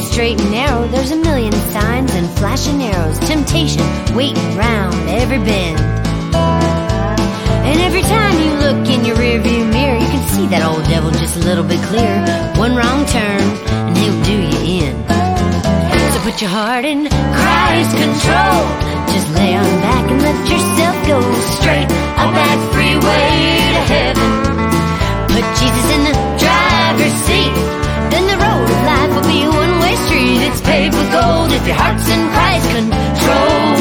straight and narrow, there's a million signs and flashing arrows, temptation waiting round every bend. And every time you look in your rearview mirror, you can see that old devil just a little bit clearer. One wrong turn and he'll do you in. So put your heart in Christ's control. Just lay on back and let yourself go straight up that freeway to heaven. Put Jesus in the driver's seat, then the road of life will be a one-way street. It's paved with gold if your heart's in Christ's control.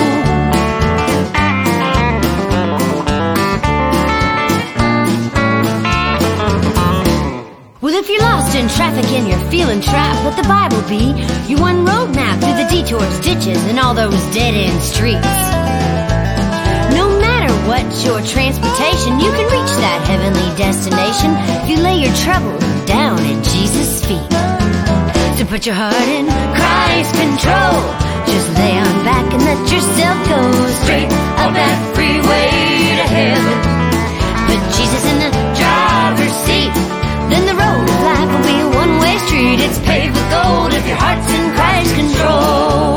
Well, if you're lost in traffic and you're feeling trapped, let the Bible be your one road map through the detours, ditches, and all those dead-end streets. No matter what's your transportation, you can reach that heavenly destination if you lay your trouble down at Jesus' feet. So put your heart in Christ's control. Just lay on back and let yourself go straight up that freeway to heaven. Put Jesus in the driver's seat, then the road of life will be a one-way street. It's paved with gold if your heart's in Christ's control.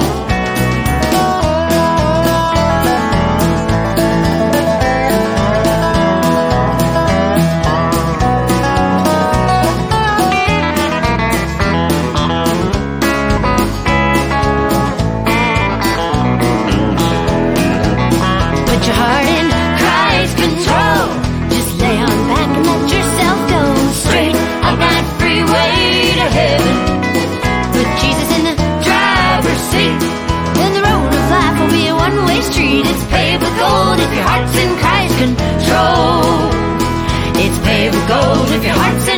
Put your heart in Christ's control. Just lay on back and let yourself go straight up that freeway to heaven. Put Jesus in the driver's seat, then the road of life will be a one-way street. It's paved with gold if your heart's in Christ's control. It's paved with gold if your heart's